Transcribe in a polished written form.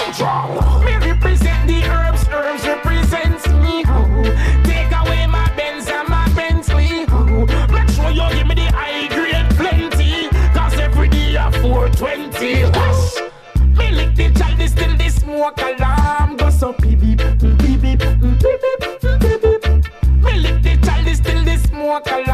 drop. Me represent the herbs, herbs represents me. Oh. Take away my Benz and my Bentley. Oh. Make sure you give me the high grade plenty. Cause every day I 420. Hush. Me lick the child, still the smoke alarm. Go so beep beep, beep beep, beep beep, beep beep. Me lick the child, still the smoke alarm.